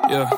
Yeah.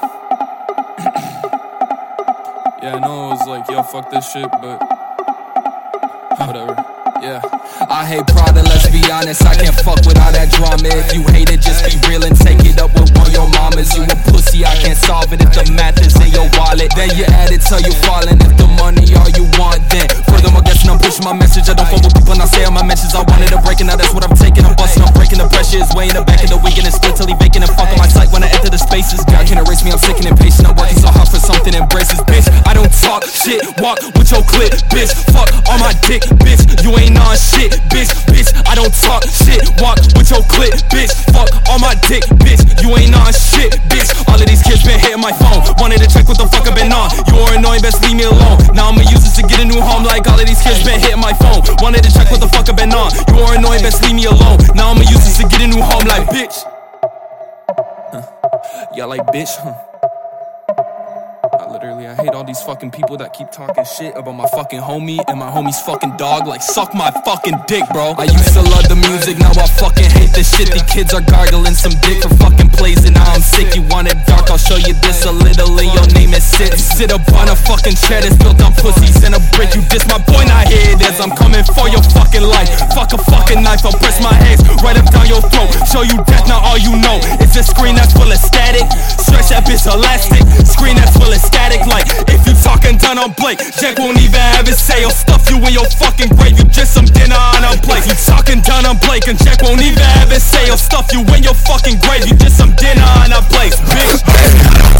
Yeah, I know it was like, yo, fuck this shit, but whatever. Yeah. I hate Prada, let's be honest, I can't fuck with all that drama. If you hate it, just be real and take it up with one of your mamas. You a pussy, I can't solve it if the math is in your wallet. Then you add it till you falling, if the money all you want, then furthermore, guessing I'm pushing my message. I don't fuck with people and I say all my mentions. I wanted to break it, now that's what I'm taking. I'm busting, I'm breaking, the pressure is way in the back of the weekend. It's still till he vacant and fuck on my sight when I enter the spaces. God can't erase me, I'm sick and impatient. I'm working so hard for something, embraces, bitch. I don't talk shit, walk with your clip, bitch. Fuck on my dick, bitch. You ain't on shit, bitch. I don't talk shit, walk with your clip, bitch. Fuck on my dick, bitch. You ain't on shit, bitch. All of these kids been hitting my phone, wanted to check what the fuck I've been on. You are annoying, best leave me alone. Now I'ma use this to get a new home. Like all of these kids been hitting my phone, wanted to check what the fuck I've been on. You are annoying, best leave me alone. Now I'ma use this to get a new home. Like bitch. Yeah, like bitch, I hate all these fucking people that keep talking shit about my fucking homie and my homie's fucking dog. Like, suck my fucking dick, bro. I used to love the music, now I fucking hate this shit. The kids are gargling some dick for fucking plays, and now I'm sick. You want it dark, I'll show you this a little, and your name is Sid. Sit up on a fucking chair that's built on pussies and a brick. You diss my boy, now here it is. I'm coming for your fucking life. Fuck a fucking knife, I'll press my hands right up down your throat. Show you death, now all you know is a screen that's full of static. Stretch that bitch elastic, screen that's full of static. Like, if you talking done on Blake, Jack won't even have his say. I'll stuff you in your fucking grave, you just some dinner on a plate. You talking done on Blake, and Jack won't even have his say. I'll stuff you in your fucking grave, you just some dinner on a plate, bitch.